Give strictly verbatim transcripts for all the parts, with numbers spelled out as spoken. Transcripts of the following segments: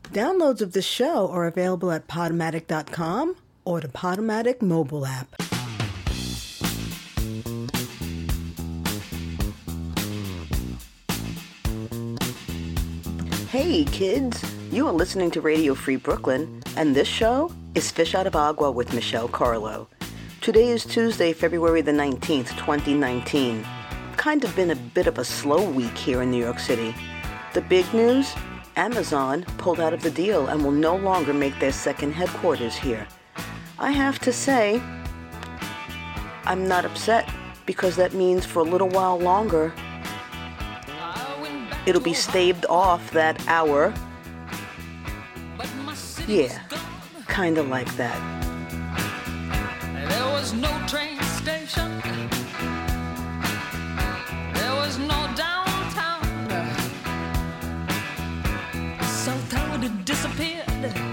Downloads of the show are available at Podomatic dot com or the Podomatic mobile app. Hey kids, you are listening to Radio Free Brooklyn, and this show is Fish Out of Agua with Michelle Carlo. Today is Tuesday, February the nineteenth, twenty nineteen. Kind of been a bit of a slow week here in New York City. The big news? Amazon pulled out of the deal and will no longer make their second headquarters here. I have to say, I'm not upset, because that means for a little while longer, it'll be staved off that hour. Yeah, kinda like that. There was no train station. There was no downtown. South Tower had disappeared.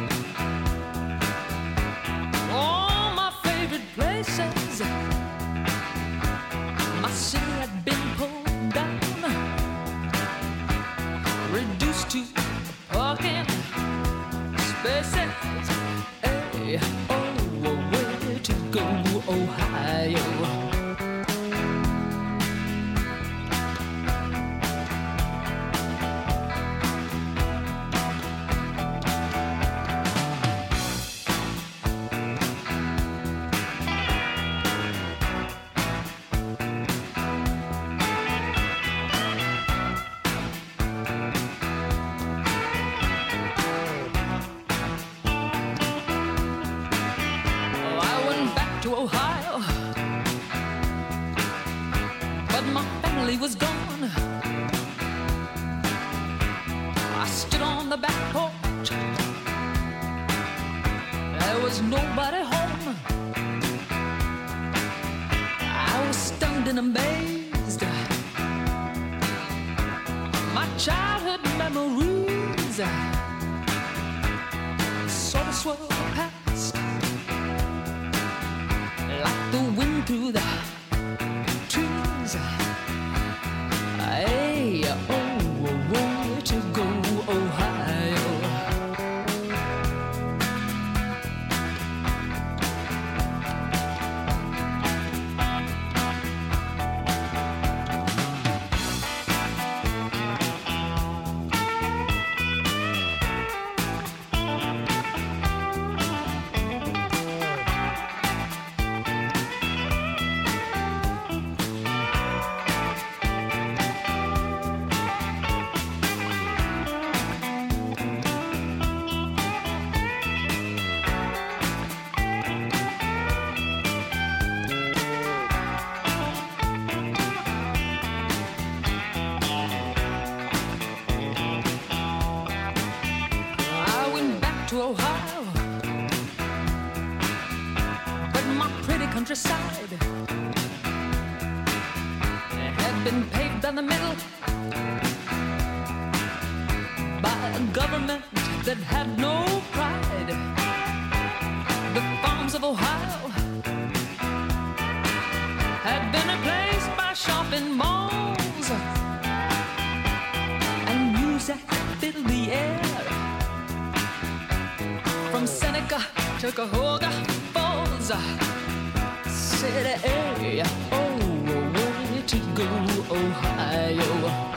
All my favorite places. My city had been pulled down, reduced to parking spaces. Hey, oh, where to go, Ohio? Ohio, but my family was gone. I stood on the back porch. There was nobody home. I was stunned and amazed. My childhood memories sort of swirled past like the wind through the trees. Hey, oh, where to go, Ohio? To Ohio, but my pretty countryside had been paved down the middle by a government that had no pride. The farms of Ohio had been replaced by shopping malls, and music filled the air. From Seneca to Cuyahoga Falls, city, hey, oh, where to go, Ohio?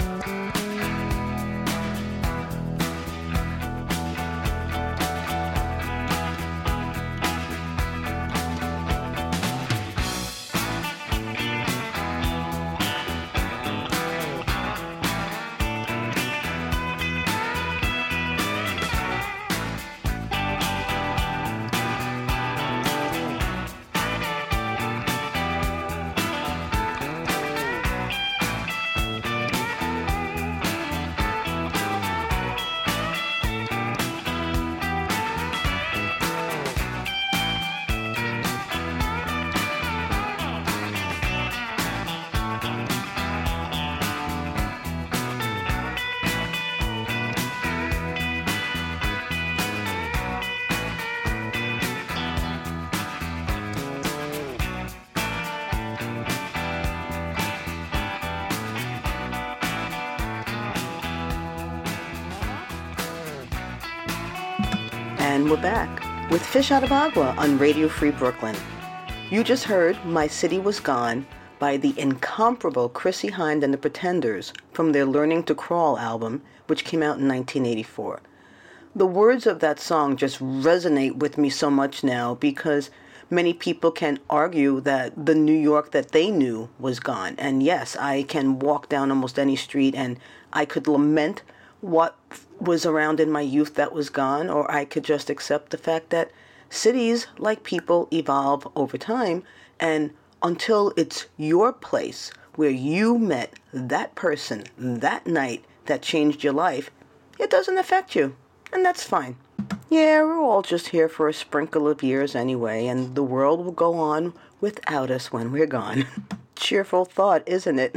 And we're back with Fish Out of Agua on Radio Free Brooklyn. You just heard My City Was Gone by the incomparable Chrissie Hynde and the Pretenders from their Learning to Crawl album, which came out in nineteen eighty-four. The words of that song just resonate with me so much now because many people can argue that the New York that they knew was gone. And yes, I can walk down almost any street and I could lament what was around in my youth that was gone, or I could just accept the fact that cities, like people, evolve over time, and until it's your place where you met that person that night that changed your life, it doesn't affect you, and that's fine. Yeah, we're all just here for a sprinkle of years anyway, and the world will go on without us when we're gone. Cheerful thought, isn't it?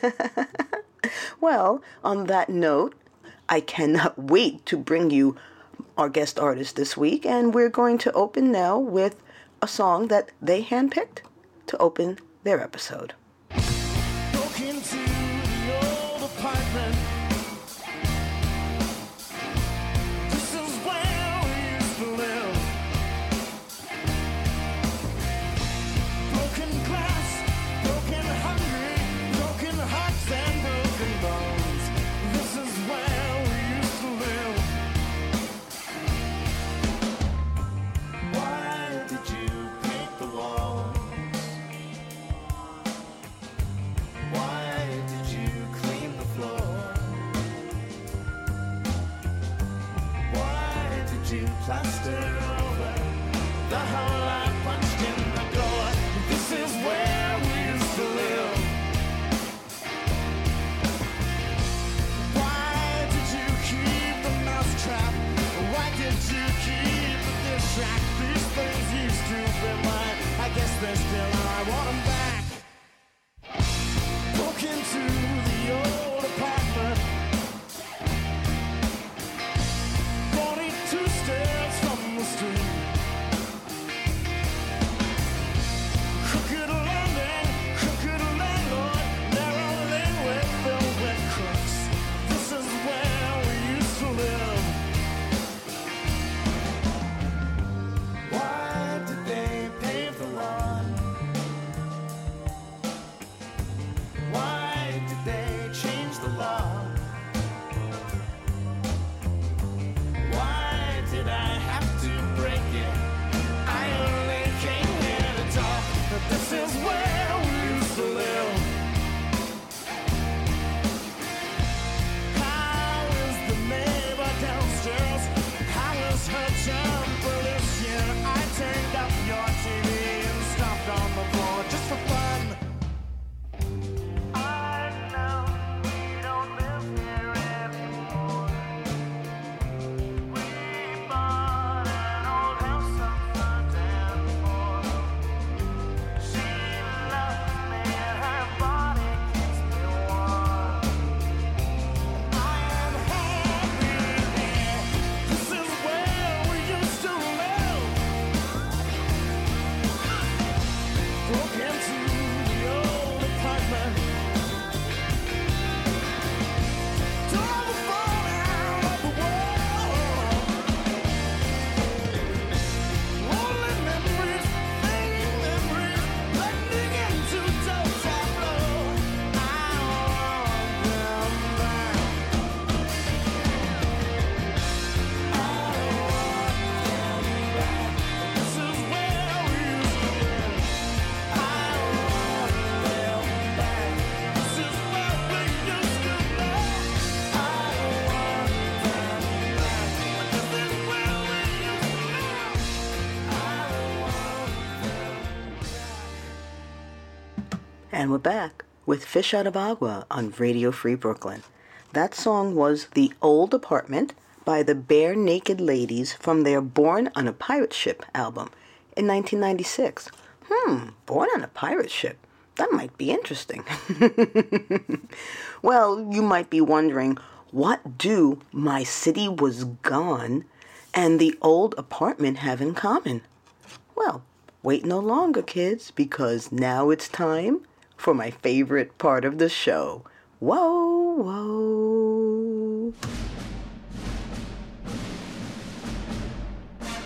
Well, on that note, I cannot wait to bring you our guest artist this week, and we're going to open now with a song that they handpicked to open their episode. Broke into the old apartment. This is where we used to live. Broken glass, broken hungry, broken hearts and broken bones. This is where we used to live. Why did you paint the walls? Why did you clean the floor? Why did you plaster over the hole I punched in the door? This is where we used to live. Why did you keep the mousetrap? Why did you keep the dish rack? These things used to be mine. I guess they're still, and I want them back. Broke into the old apartment, forty-two steps from the street. Crooked landing, crooked landlord, narrow laneway filled with crooks. This is where we used to live. Why did they pave the lawn? Why did they change the law? Why did I have to break it? I only came here to talk, but this is where we used to live. How is the neighbor downstairs? How is her temper this year? I turned up your T V and stomped on the floor just for fun. I know we don't live here anymore. We bought an old house on the Danforth. She loves me and her body keeps me warm. I am happy here. This is where we used to live. Broke into the old apartment. Tore the phone out of the wall. Only memories, fading memories, blending into dull tableau. I want them back. I want them back. This is where we used to live. I want them back. This is where we used to live. I want them back. This is where we used to live. I want them back. And we're back with Fish Out of Agua on Radio Free Brooklyn. That song was The Old Apartment by the Bare Naked Ladies from their Born on a Pirate Ship album in nineteen ninety-six. Hmm, Born on a Pirate Ship. That might be interesting. Well, you might be wondering, what do My City Was Gone and The Old Apartment have in common? Well, wait no longer, kids, because now it's time for my favorite part of the show. Whoa, whoa.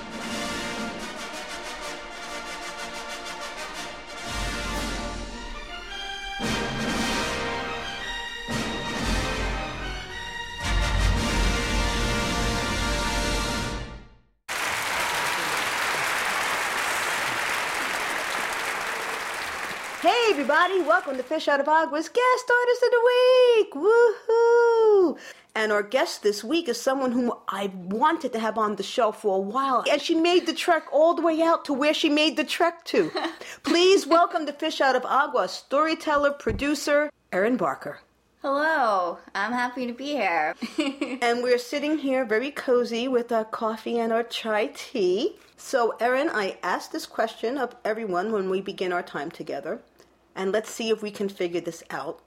Hey everybody, welcome to Fish Out of Agua's Guest Artist of the Week! Woohoo! And our guest this week is someone whom I wanted to have on the show for a while. And she made the trek all the way out to where she made the trek to. Please welcome to Fish Out of Agua, storyteller, producer, Erin Barker. Hello, I'm happy to be here. And we're sitting here very cozy with our coffee and our chai tea. So, Erin, I asked this question of everyone when we begin our time together. And let's see if we can figure this out.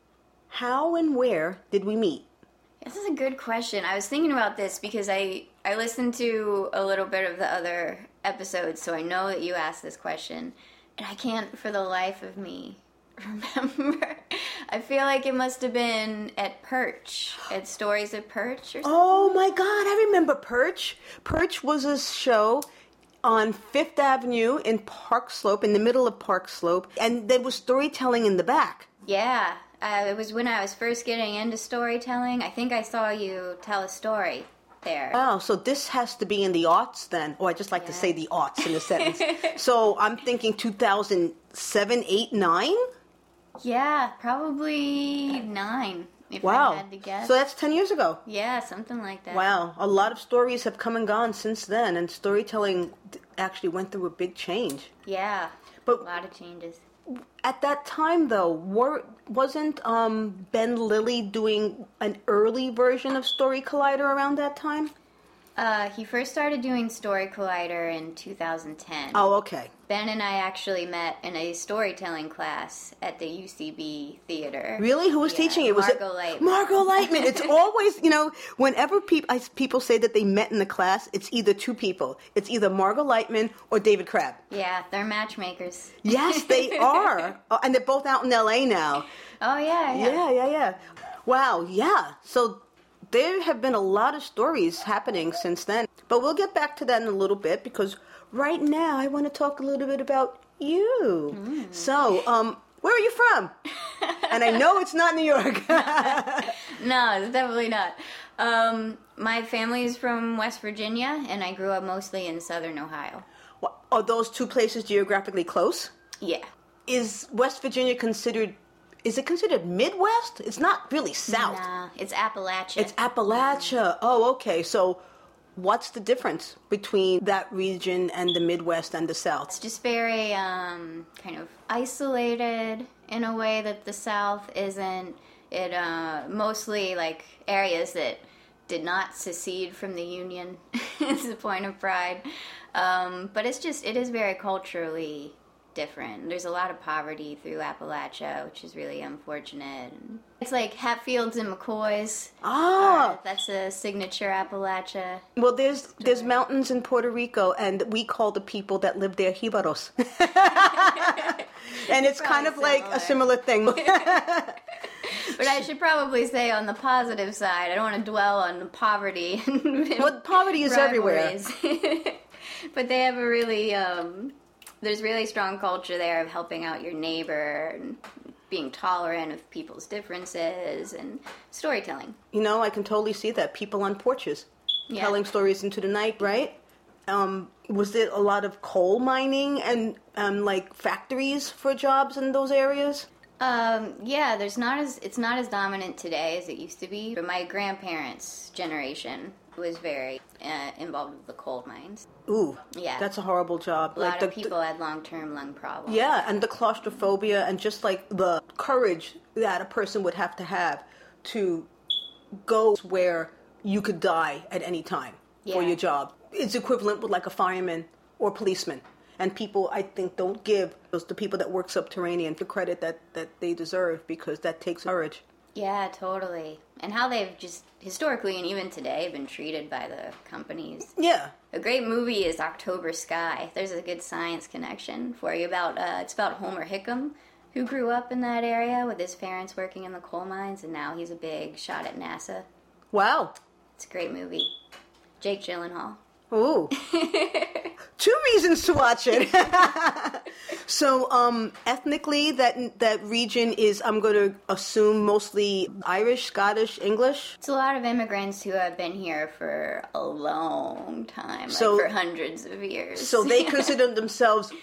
How and where did we meet? This is a good question. I was thinking about this because I, I listened to a little bit of the other episodes, so I know that you asked this question. And I can't for the life of me remember. I feel like it must have been at Perch, at Stories at Perch or something. Oh my God, I remember Perch. Perch was a show on Fifth Avenue in Park Slope, in the middle of Park Slope, and there was storytelling in the back. Yeah, uh, it was when I was first getting into storytelling. I think I saw you tell a story there. Oh, so this has to be in the aughts then. Oh, I just like Yeah. to say the aughts in a sentence. So I'm thinking two thousand seven, eight, nine? Yeah, probably nine, if Wow. I had to guess. So that's ten years ago. Yeah, something like that. Wow. A lot of stories have come and gone since then, and storytelling d- actually went through a big change. Yeah, But a lot of changes. at that time, though, were, wasn't um, Ben Lilly doing an early version of Story Collider around that time? Uh, he first started doing Story Collider in two thousand ten. Oh, okay. Ben and I actually met in a storytelling class at the U C B theater. Really? Who was Yeah, teaching it? Was Margot it Lightman. Margot Lightman? It's always, you know, whenever peop- I, people say that they met in the class, it's either two people. It's either Margot Lightman or David Crabb. Yeah, they're matchmakers. Yes, they are. Oh, and they're both out in L A now. Oh, yeah, yeah. Yeah, yeah, yeah. Wow, yeah. So there have been a lot of stories happening since then. But we'll get back to that in a little bit because right now I want to talk a little bit about you. Mm. So, um, where are you from? And I know it's not New York. No, it's definitely not. Um, my family is from West Virginia, and I grew up mostly in southern Ohio. Wha- Are those two places geographically close? Yeah. Is West Virginia considered, is it considered Midwest? It's not really South. Nah, it's Appalachia. It's Appalachia. Oh, okay. So what's the difference between that region and the Midwest and the South? just very um, kind of isolated in a way that the South isn't. It uh, mostly like areas that did not secede from the Union is a point of pride. Um, but it's just, it is very culturally different. There's a lot of poverty through Appalachia, which is really unfortunate. It's like Hatfields and McCoys. Ah, Uh, that's a signature Appalachia. well, there's there's mountains in Puerto Rico, and we call the people that live there jibaros. And it's kind of Probably like a similar thing. But I should probably say on the positive side, I don't want to dwell on the poverty. Well, poverty is everywhere. rivalries. But they have a really, um, there's really strong culture there of helping out your neighbor and being tolerant of people's differences and storytelling. You know, I can totally see that. People on porches Yeah. telling stories into the night, right? Um, was there a lot of coal mining and um, like factories for jobs in those areas? Um, yeah, there's not as, it's not as dominant today as it used to be. But my grandparents' generation was very uh, involved with the coal mines. Ooh, Yeah. that's a horrible job. A lot the, of people had long-term lung problems. Yeah, and the claustrophobia and just like the courage that a person would have to have to go where you could die at any time for Yeah. your job. It's equivalent with like a fireman or policeman. And people, I think, don't give those the people that work subterranean the credit that, that they deserve because that takes courage. Yeah, totally. And how they've just historically and even today been treated by the companies. Yeah. A great movie is October Sky. There's a good science connection for you about, uh, it's about Homer Hickam, who grew up in that area with his parents working in the coal mines, and now he's a big shot at NASA. Wow. It's a great movie. Jake Gyllenhaal. Ooh. Two reasons to watch it. So, um, ethnically, that that region is, I'm going to assume, mostly Irish, Scottish, English. It's a lot of immigrants who have been here for a long time, So- like for hundreds of years. So they consider themselves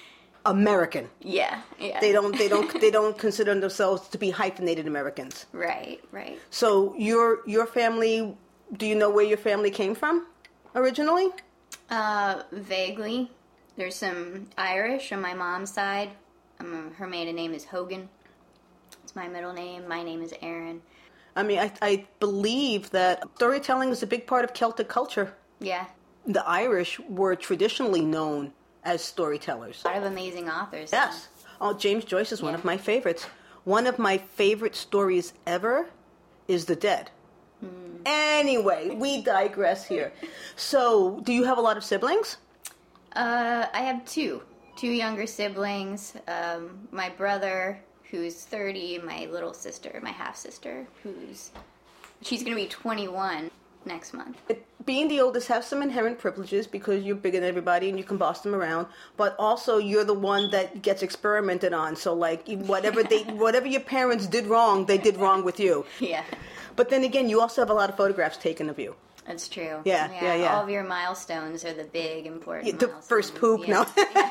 American. Yeah, yeah. They don't they don't they don't consider themselves to be hyphenated Americans. Right, right. So your your family, do you know where your family came from originally? Uh, vaguely. There's some Irish on my mom's side. Um, her maiden name is Hogan. It's my middle name. My name is Erin. I mean, I, I believe that storytelling is a big part of Celtic culture. Yeah. The Irish were traditionally known as storytellers. A lot of amazing authors. Yes. Oh, James Joyce is one Yeah. of my favorites. One of my favorite stories ever is The Dead. Hmm. Anyway, we digress here. So, do you have a lot of siblings? Uh, I have two. Two younger siblings. Um, my brother, who's thirty, my little sister, my half-sister, who's... She's going to be twenty-one next month. Being the oldest has some inherent privileges because you're bigger than everybody and you can boss them around, but also you're the one that gets experimented on. So, like, whatever they, whatever your parents did wrong, they did wrong with you. Yeah. But then again, you also have a lot of photographs taken of you. That's true. Yeah, yeah, yeah. All of your milestones are the big, important Yeah, the milestones. first poop, Yeah.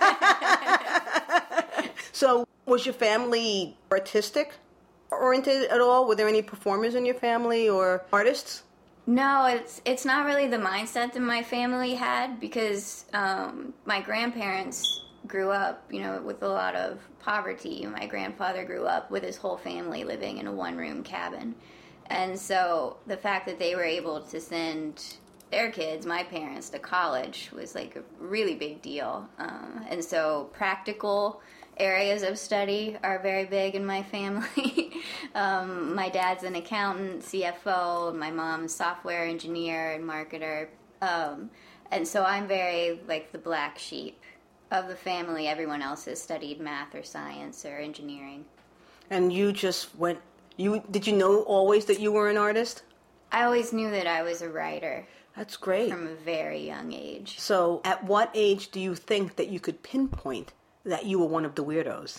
no. So, was your family artistic oriented at all? Were there any performers in your family or artists? No, it's it's not really the mindset that my family had because um, my grandparents grew up, you know, with a lot of poverty. My grandfather grew up with his whole family living in a one-room cabin. And so the fact that they were able to send their kids, my parents, to college was like a really big deal. Um, and so practical areas of study are very big in my family. um, my dad's an accountant, C F O, my mom's software engineer and marketer. Um, and so I'm very like the black sheep of the family. Everyone else has studied math or science or engineering. And you just went, you did you know always that you were an artist? I always knew that I was a writer That's great. from a very young age. So, at what age do you think that you could pinpoint that you were one of the weirdos?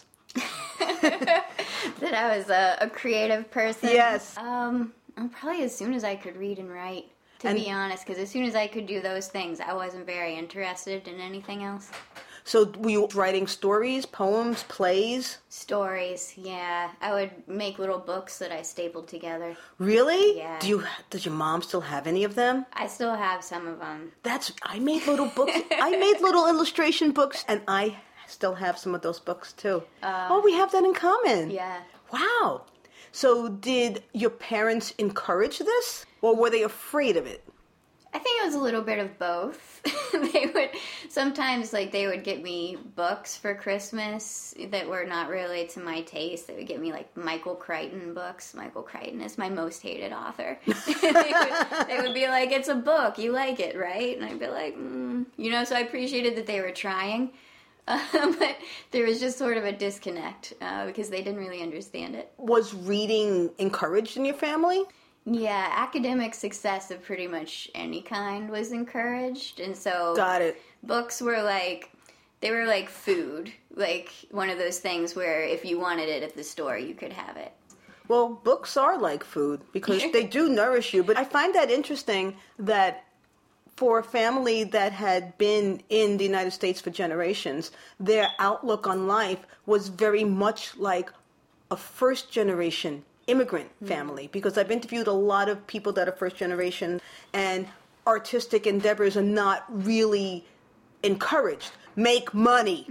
That I was a, a creative person. Yes. Um, probably as soon as I could read and write, to And- be honest, because as soon as I could do those things, I wasn't very interested in anything else. So, were you writing stories, poems, plays? Stories, yeah. I would make little books that I stapled together. Really? Yeah. Do you? Does your mom still have any of them? I still have some of them. That's. I made little books. I made little illustration books, and I still have some of those books too. oh, we have that in common. Yeah. Wow. So, did your parents encourage this, or were they afraid of it? I think it was a little bit of both. They would sometimes like they would get me books for Christmas that were not really to my taste. They would get me like Michael Crichton books. Michael Crichton is my most hated author. they, would, they would be like, "It's a book, you like it, right?" And I'd be like, mm. you know. So I appreciated that they were trying, uh, but there was just sort of a disconnect uh, because they didn't really understand it. Was reading encouraged in your family? Yeah, academic success of pretty much any kind was encouraged, and so Got it. books were like, they were like food, like one of those things where if you wanted it at the store, you could have it. Well, books are like food because they do nourish you. But I find that interesting that for a family that had been in the United States for generations, their outlook on life was very much like a first generation immigrant family, because I've interviewed a lot of people that are first generation, and artistic endeavors are not really encouraged. Make money.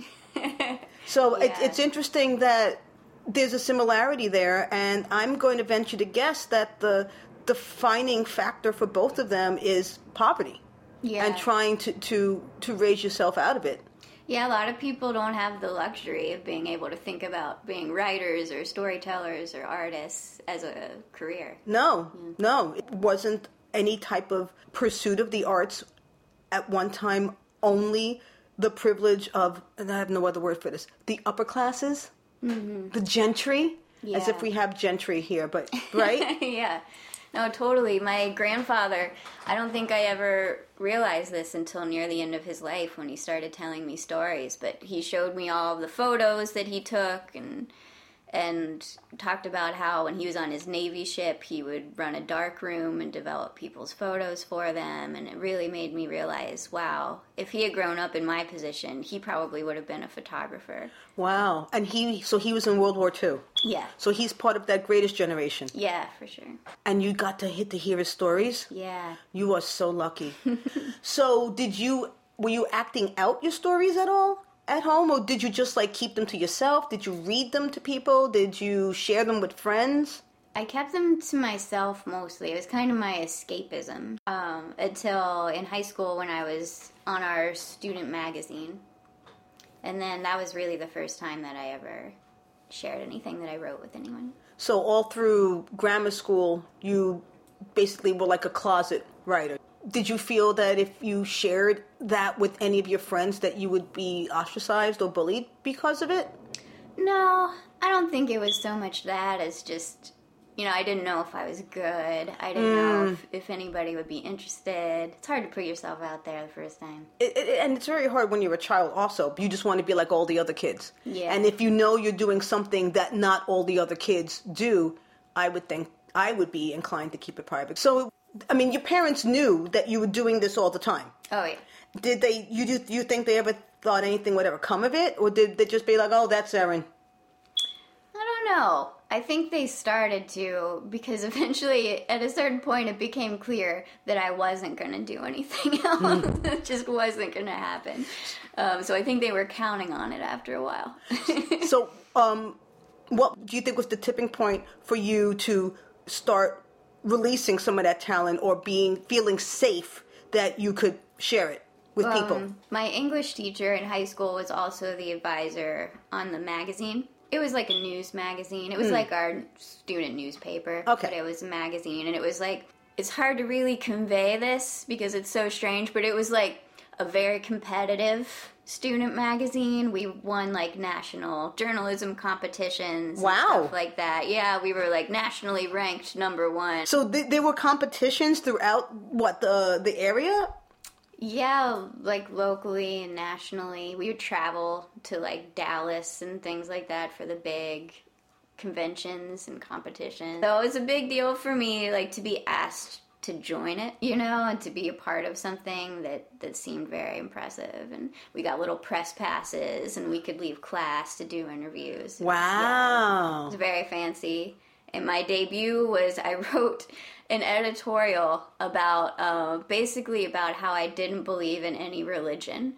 So it, Yeah. it's interesting that there's a similarity there, and I'm going to venture to guess that the defining factor for both of them is poverty Yeah. and trying to, to, to raise yourself out of it. Yeah, a lot of people don't have the luxury of being able to think about being writers or storytellers or artists as a career. No, no, it wasn't any type of pursuit of the arts at one time, only the privilege of, and I have no other word for this, the upper classes, mm-hmm. the gentry, as Yeah. if we have gentry here, but, right? Yeah. No, totally. My grandfather, I don't think I ever realized this until near the end of his life when he started telling me stories, but he showed me all of the photos that he took and and talked about how when he was on his Navy ship, he would run a dark room and develop people's photos for them. And it really made me realize, wow, if he had grown up in my position, he probably would have been a photographer. Wow. And he, so he was in World War Two. Yeah. So he's part of that greatest generation. Yeah, for sure. And you got to hit to hear his stories? Yeah. You are so lucky. So did you, were you acting out your stories at all at home? Or did you just like keep them to yourself? Did you read them to people? Did you share them with friends? I kept them to myself mostly. It was kind of my escapism. Um, until in high school when I was on our student magazine. And then that was really the first time that I ever shared anything that I wrote with anyone. So all through grammar school, you basically were like a closet writer. Did you feel that if you shared that with any of your friends that you would be ostracized or bullied because of it? No, I don't think it was so much that as just, you know, I didn't know if I was good. I didn't know if, if anybody would be interested. It's hard to put yourself out there the first time. It, it, and it's very hard when you're a child also. You just want to be like all the other kids. Yeah. And if you know you're doing something that not all the other kids do, I would think I would be inclined to keep it private. So, I mean, your parents knew that you were doing this all the time. Oh, yeah. Did they, you do you think they ever thought anything would ever come of it? Or did they just be like, oh, that's Erin? I don't know. I think they started to, because eventually, at a certain point, it became clear that I wasn't going to do anything else. Mm. It just wasn't going to happen. Um, so I think they were counting on it after a while. So, um, what do you think was the tipping point for you to start releasing some of that talent or being feeling safe that you could share it with um, people? My English teacher in high school was also the advisor on the magazine. It was like a news magazine. It was mm. like our student newspaper. Okay. But it was a magazine. And it was like, it's hard to really convey this because it's so strange, but it was like a very competitive student magazine. We won like national journalism competitions. Wow. And stuff like that. Yeah, we were like nationally ranked number one. So th- there were competitions throughout, what, the the area? Yeah, like locally and nationally. We would travel to like Dallas and things like that for the big conventions and competitions. So it was a big deal for me, like, to be asked to join it, you know, and to be a part of something that, that seemed very impressive. And we got little press passes and we could leave class to do interviews. Wow. Yeah, it was very fancy. And my debut was, I wrote an editorial about, uh, basically about how I didn't believe in any religion.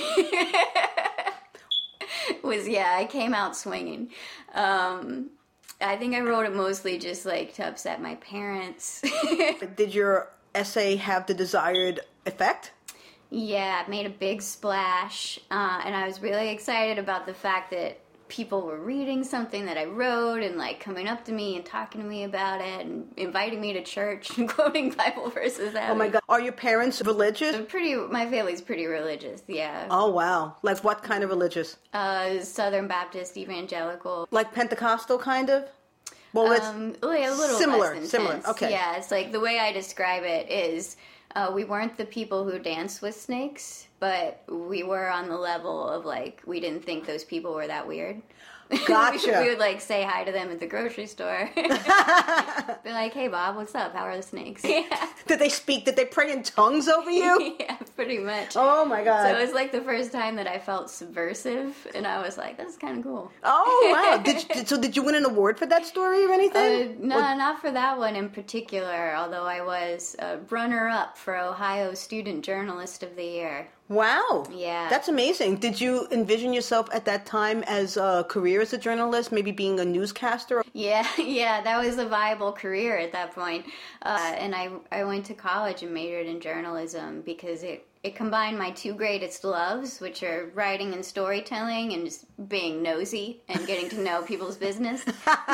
was, yeah, I came out swinging. Um, I think I wrote it mostly just, like, to upset my parents. Did your essay have the desired effect? Yeah, it made a big splash, uh, and I was really excited about the fact that people were reading something that I wrote and, like, coming up to me and talking to me about it and inviting me to church and quoting Bible verses at Oh, my me. God. Are your parents religious? I'm pretty, my family's pretty religious, yeah. Oh, wow. Like what kind of religious? Uh, Southern Baptist, evangelical. Like Pentecostal, kind of? Well, it's Um, a little similar, less intense. similar, okay. Yeah, it's like, the way I describe it is, uh, we weren't the people who danced with snakes, but we were on the level of, like, we didn't think those people were that weird. Gotcha. we would, like, say hi to them at the grocery store. Be like, hey, Bob, what's up? How are the snakes? Yeah. Did they speak? Did they pray in tongues over you? Yeah, pretty much. Oh, my God. So it was, like, the first time that I felt subversive, and I was like, that's kind of cool. Oh, wow. Did you, did, so did you win an award for that story or Uh, anything? no, Or- not for that one in particular, although I was a runner-up for Ohio Student Journalist of the Year. Wow. Yeah. That's amazing. Did you envision yourself at that time as a career as a journalist, maybe being a newscaster? Yeah, yeah, that was a viable career at that point. Uh, and I, I went to college and majored in journalism because it, it combined my two greatest loves, which are writing and storytelling and just being nosy and getting to know people's business.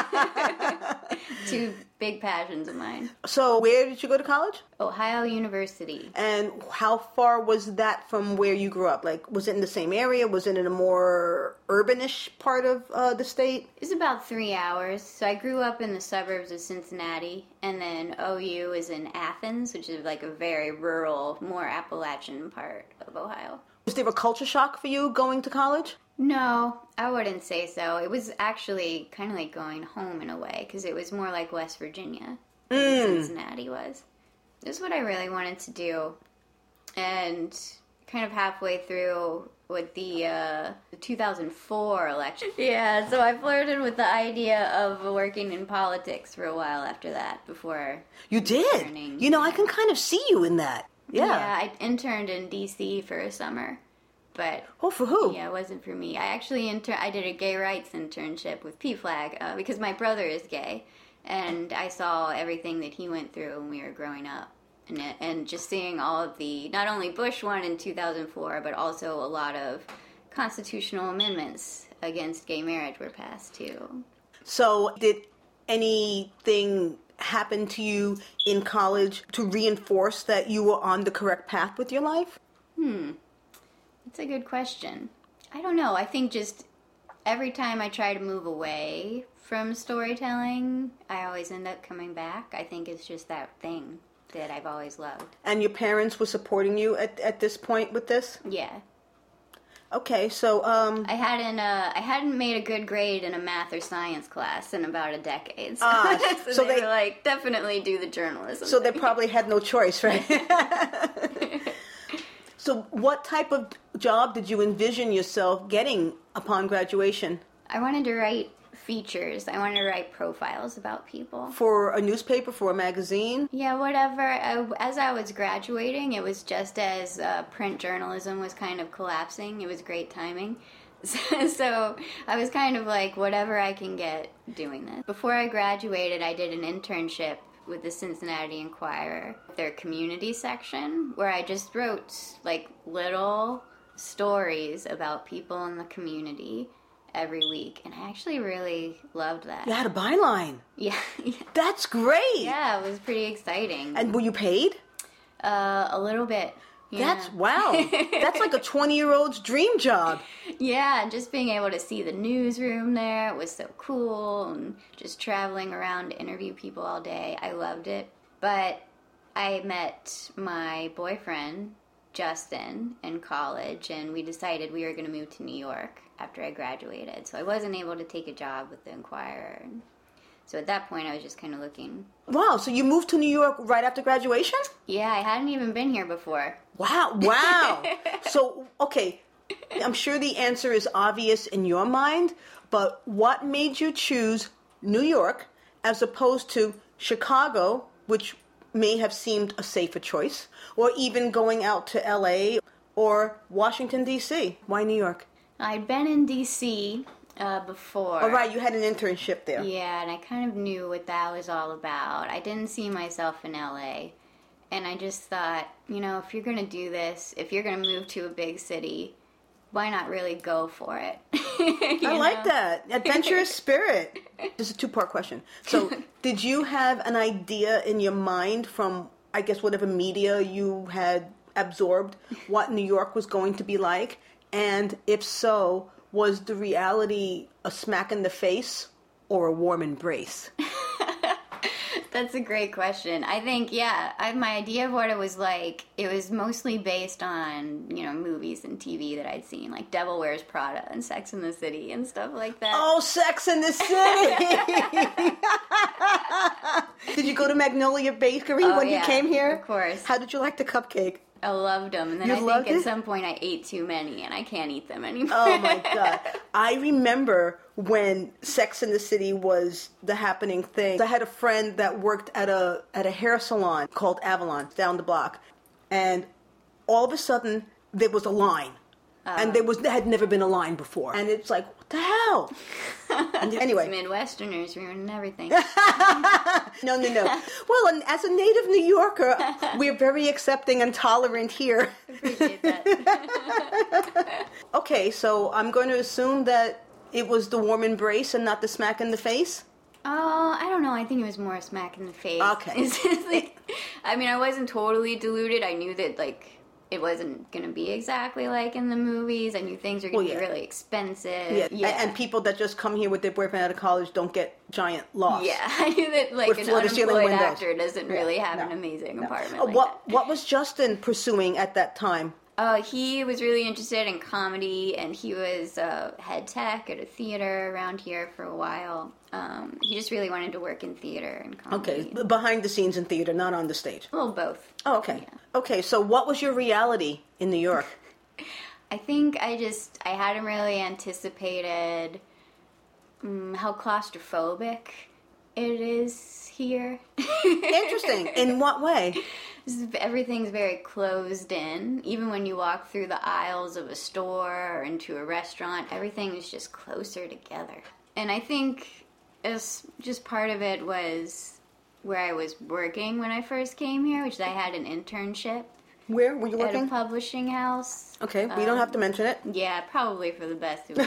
Two big passions of mine. So where did you go to college? Ohio University. And how far was that from where you grew up? Like, was it in the same area? Was it in a more urbanish part of uh, the state? It was about three hours. So I grew up in the suburbs of Cincinnati, and then O U is in Athens, which is like a very rural, more Appalachian part of Ohio. Was there a culture shock for you going to college? No, I wouldn't say so. It was actually kind of like going home in a way, because it was more like West Virginia than Cincinnati was. This is what I really wanted to do. And kind of halfway through with the, uh, the two thousand four election. Yeah, so I flirted with the idea of working in politics for a while after that, before... You did? Turning. You know, I can kind of see you in that. Yeah. Yeah, I interned in D C for a summer, but... Oh, for who? Yeah, it wasn't for me. I actually inter- I did a gay rights internship with P FLAG, uh, because my brother is gay, and I saw everything that he went through when we were growing up. And, it, and just seeing all of the, not only Bush one in two thousand four, but also a lot of constitutional amendments against gay marriage were passed too. So did anything happen to you in college to reinforce that you were on the correct path with your life? Hmm. That's a good question. I don't know. I think just every time I try to move away from storytelling, I always end up coming back. I think it's just that thing that I've always loved. And your parents were supporting you at, at this point with this? Yeah. Okay, so um I hadn't uh, I hadn't made a good grade in a math or science class in about a decade. So, Ah, so, so they, they- were like, definitely do the journalism. so they thing. probably had no choice, right? So what type of job did you envision yourself getting upon graduation? I wanted to write features. I wanted to write profiles about people. For a newspaper, for a magazine? Yeah, whatever. I, as I was graduating, it was just as uh, print journalism was kind of collapsing. It was great timing. So, so I was kind of like, whatever I can get doing this. Before I graduated, I did an internship with the Cincinnati Enquirer, their community section, where I just wrote like little stories about people in the community every week, and I actually really loved that. You had a byline. Yeah, yeah, That's great. yeah, it was pretty exciting. And were you paid? Uh, a little bit. Yeah. That's wow. That's like a twenty-year-old's dream job. Yeah, and just being able to see the newsroom there, it was so cool, and just traveling around to interview people all day. I loved it. But I met my boyfriend, Justin, in college, and we decided we were going to move to New York after I graduated. So I wasn't able to take a job with the Enquirer. So at that point, I was just kind of looking. Wow, so you moved to New York right after graduation? Yeah, I hadn't even been here before. Wow, wow. So, okay, I'm sure the answer is obvious in your mind, but what made you choose New York as opposed to Chicago, which may have seemed a safer choice, or even going out to L A or Washington, D C? Why New York? I'd been in D C uh, before. All right, you had an internship there. Yeah, and I kind of knew what that was all about. I didn't see myself in L A. And I just thought, you know, if you're going to do this, if you're going to move to a big city, why not really go for it? I like that. Adventurous spirit. This is a two-part question. So, did you have an idea in your mind from, I guess, whatever media you had absorbed, what New York was going to be like? And if so, was the reality a smack in the face or a warm embrace? That's a great question. I think, yeah, I, my idea of what it was like, it was mostly based on, you know, movies and T V that I'd seen, like Devil Wears Prada and Sex and the City and stuff like that. Oh, Sex in the City! Did you go to Magnolia Bakery Oh, when yeah, you came here? of course. How did you like the cupcake? I loved them. And then You I loved think at it? some point I ate too many and I can't eat them anymore. Oh my God. I remember when Sex in the City was the happening thing. I had a friend that worked at a at a hair salon called Avalon down the block. And all of a sudden there was a line. And there was there had never been a line before. And it's like, what the hell? And anyway. Midwesterners ruining everything. No, no, no. Well, and as a native New Yorker, we're very accepting and tolerant here. Appreciate that. Okay, so I'm going to assume that it was the warm embrace and not the smack in the face? Oh, I don't know. I think it was more a smack in the face. Okay. It's just like, I mean, I wasn't totally deluded. I knew that, like, it wasn't going to be exactly like in the movies. I knew things were going to Well, be yeah. really expensive. Yeah. Yeah. And, and people that just come here with their boyfriend out of college don't get giant lofts. Yeah, I knew that, like, With an floor-to-ceiling unemployed windows. actor doesn't really have no, an amazing no. apartment Uh, like what that. What was Justin pursuing at that time? Uh, he was really interested in comedy, and he was uh, head tech at a theater around here for a while. Um, he just really wanted to work in theater and comedy. Okay, b- behind the scenes in theater, not on the stage. Well, both. Oh, okay. Yeah. Okay, so what was your reality in New York? I think I just, I hadn't really anticipated um, how claustrophobic it is here. Interesting. In what way? Everything's very closed in. Even when you walk through the aisles of a store or into a restaurant, everything is just closer together. And I think as just part of it was where I was working when I first came here, which is I had an internship Where were you at a working? publishing house. Okay, we don't have to mention it. Yeah, probably for the best if we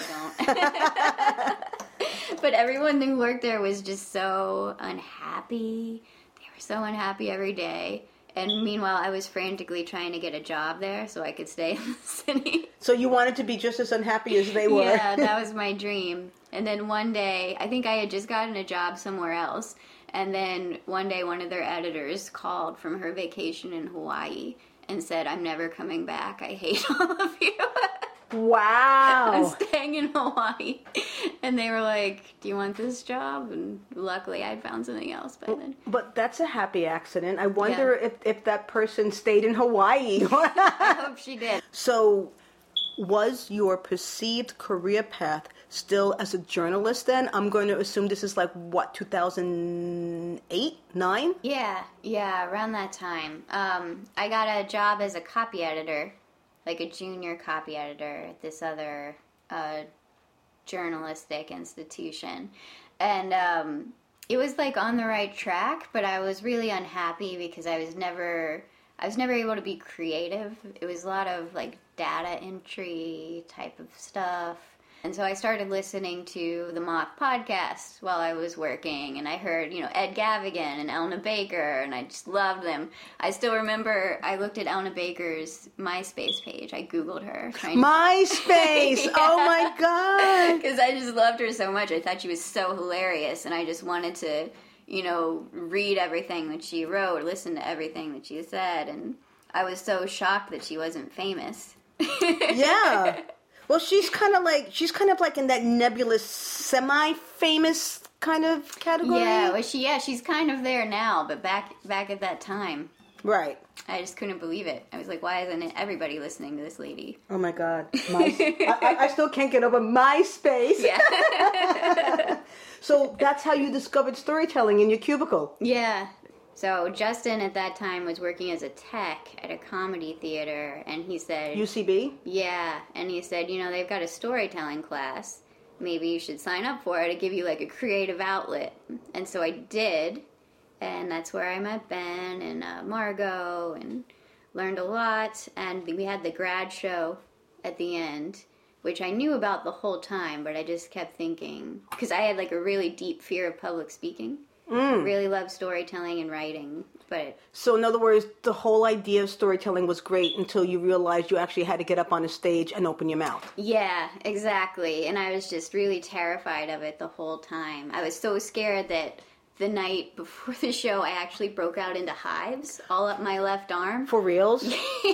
don't. But everyone who worked there was just so unhappy. They were so unhappy every day. And meanwhile, I was frantically trying to get a job there so I could stay in the city. So you wanted to be just as unhappy as they were. Yeah, that was my dream. And then one day, I think I had just gotten a job somewhere else. And then one day, one of their editors called from her vacation in Hawaii and said, "I'm never coming back. I hate all of you." I'm Wow. staying in Hawaii. And they were like, "Do you want this job?" And luckily I'd found something else by then. But that's a happy accident. I wonder if, if that person stayed in Hawaii. I hope she did. So was your perceived career path still as a journalist then? I'm going to assume this is like, what, two thousand eight, nine? Yeah, yeah, around that time. Um, I got a job as a copy editor, like a junior copy editor at this other uh, journalistic institution. And um, it was like on the right track, but I was really unhappy because I was never... I was never able to be creative. It was a lot of like data entry type of stuff. And so I started listening to the Moth podcast while I was working, and I heard, you know, Ed Gavigan and Elna Baker, and I just loved them. I still remember I looked at Elna Baker's MySpace page. I Googled her. Trying MySpace! Yeah. Oh my God! Because I just loved her so much. I thought she was so hilarious, and I just wanted to, you know, read everything that she wrote, listen to everything that she said, and I was so shocked that she wasn't famous. Yeah. Well, she's kind of like, she's kind of like in that nebulous, semi-famous kind of category. Yeah, well, she, yeah, she's kind of there now, but back back at that time, Right. I just couldn't believe it. I was like, why isn't everybody listening to this lady? Oh my God. My, I, I- I still can't get over MySpace. Yeah. So that's how you discovered storytelling in your cubicle. Yeah. So Justin at that time was working as a tech at a comedy theater, and he said, U C B? yeah, and he said, you know, they've got a storytelling class. Maybe you should sign up for it to give you like a creative outlet. And so I did, and that's where I met Ben and uh, Margot and learned a lot. And we had the grad show at the end, which I knew about the whole time, but I just kept thinking, because I had like a really deep fear of public speaking. Mm. Really loved storytelling and writing, but So in other words, the whole idea of storytelling was great until you realized you actually had to get up on a stage and open your mouth. yeah, exactly. And I was just really terrified of it the whole time. I was so scared that the night before the show, I actually broke out into hives all up my left arm. For reals?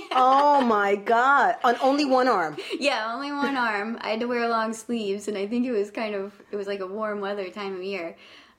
Oh my God. On only one arm. Yeah, only one arm. I had to wear long sleeves, and I think it was kind of, it was like a warm weather time of year.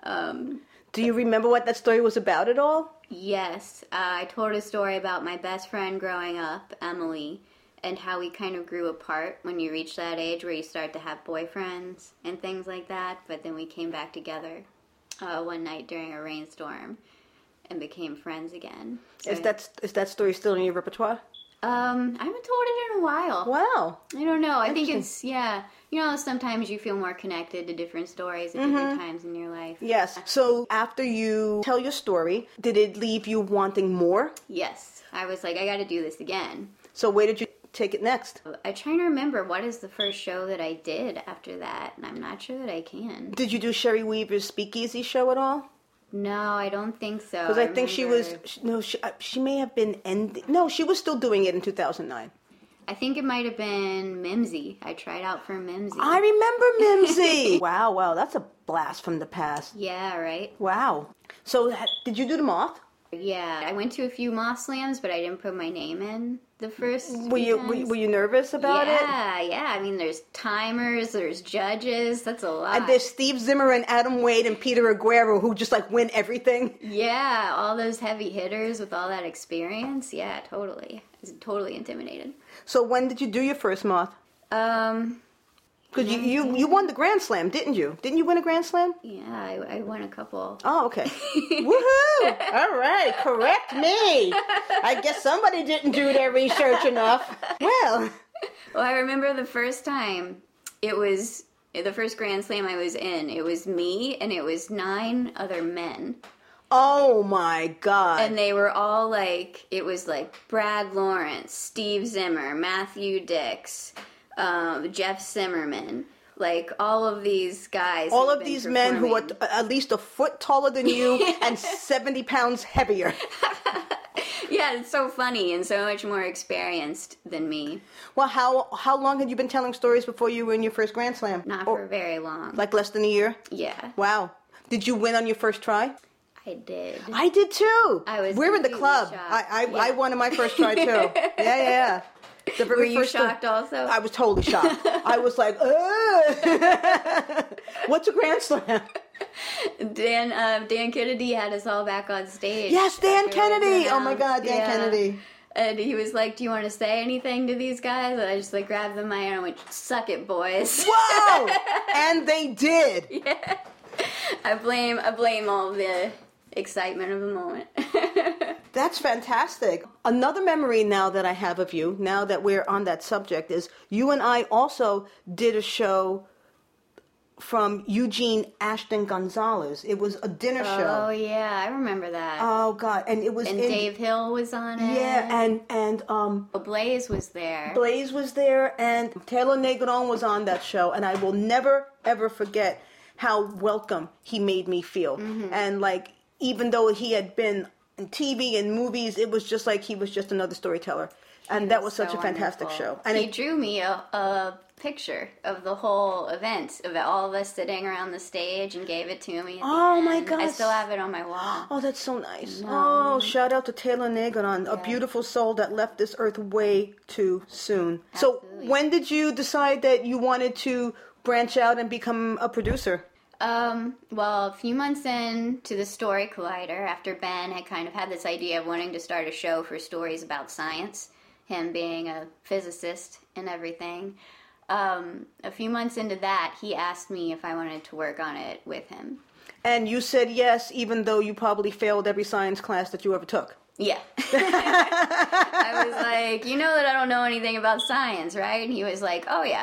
Um, Do you remember what that story was about at all? yes, uh, I told a story about my best friend growing up, Emily, and how we kind of grew apart when you reach that age where you start to have boyfriends and things like that, but then we came back together uh, one night during a rainstorm and became friends again. So, Is that is that story still in your repertoire? um, I haven't told it in a while. Wow. I don't know. I think it's, yeah, you know, sometimes you feel more connected to different stories at different times in your life. Yes. So after you tell your story, did it leave you wanting more? Yes. I was like, I got to do this again. So where did you take it next? I'm trying to remember what is the first show that I did after that, and I'm not sure that I can. Did you do Sherry Weaver's Speakeasy show at all? No, I don't think so. Because I, think she was, remember- she- no, she, uh, she may have been ending. No, she was still doing it in two thousand nine. I think it might have been Mimsy. I tried out for Mimsy. I remember Mimsy. Wow, wow, that's a blast from the past. Yeah, right? Wow. So ha- did you do the Moth? Yeah, I went to a few Moth Slams, but I didn't put my name in. The first Were few you were, times. were you nervous about it? Yeah, yeah. I mean, there's timers, there's judges. That's a lot. And there's Steve Zimmer and Adam Wade and Peter Aguero who just like win everything. Yeah, all those heavy hitters with all that experience. Yeah, totally. I was totally intimidated. So when did you do your first moth? Um, Because you, you, you won the Grand Slam, didn't you? Didn't you win a Grand Slam? yeah, I, I won a couple. Oh, okay. Woohoo! All right, correct me. I guess somebody didn't do their research enough. Well, Well, I remember the first time it was the first Grand Slam I was in. It was me and it was nine other men. oh my God. And they were all like, it was like Brad Lawrence, Steve Zimmer, Matthew Dix, um, Jeff Zimmerman. Like all of these guys. All who've of been these men who are performing. t- at least a foot taller than you and seventy pounds heavier. Yeah, it's so funny and so much more experienced than me. Well, how how long had you been telling stories before you were in your first Grand Slam? Not Or- for very long. Like less than a year? Yeah, Wow. Did you win on your first try? I did. I did too. I was We're in the completely club. shocked. I I, I Yeah. won on my first try too. yeah, yeah, yeah. The very Were you first shocked also? I was totally shocked. I was like, Ugh. What's a Grand Slam? Dan um, Dan Kennedy had us all back on stage. Yes, Dan after it was Kennedy. Oh my announced. God, Dan Yeah. Kennedy. And he was like, "Do you want to say anything to these guys?" And I just like grabbed the mic and I went, "Suck it, boys." Whoa! And they did. Yeah. I blame I blame all the excitement of the moment. That's fantastic. Another memory now that I have of you, now that we're on that subject, is you and I also did a show from Eugene Ashton Gonzalez. It was a dinner Oh show. yeah, I remember that. Oh God! And it was and in, Dave Hill was on it. Yeah, and and um, Blaze was there. Blaze was there, and Taylor Negron was on that show, and I will never ever forget how welcome he made me feel. Mm-hmm. And like, even though he had been in T V and movies, it was just like he was just another storyteller, and that was such So a fantastic wonderful. show. And he it, drew me a, a picture of the whole event of all of us sitting around the stage and gave it to me. At the Oh, my end. I gosh. still have it on my wall. oh, that's so nice. No. Oh, shout out to Taylor Negron, a beautiful soul that left this earth way too soon. So, Absolutely. when did you decide that you wanted to branch out and become a producer? Um, well, a few months in to the Story Collider, after Ben had kind of had this idea of wanting to start a show for stories about science, him being a physicist and everything, um, a few months into that, he asked me if I wanted to work on it with him. And you said yes, even though you probably failed every science class that you ever took. Yeah. I was like, you know that I don't know anything about science, right? And he was like, oh, yeah.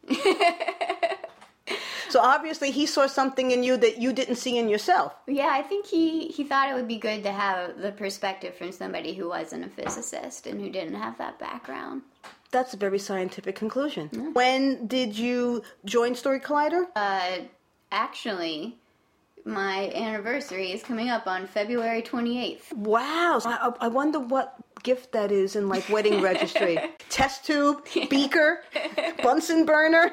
So obviously he saw something in you that you didn't see in yourself. Yeah, I think he, he thought it would be good to have the perspective from somebody who wasn't a physicist and who didn't have that background. That's a very scientific conclusion. When did you join Story Collider? Uh, actually, my anniversary is coming up on February twenty-eighth. Wow. I, I wonder what gift that is in like wedding registry. Test tube, beaker, Bunsen burner.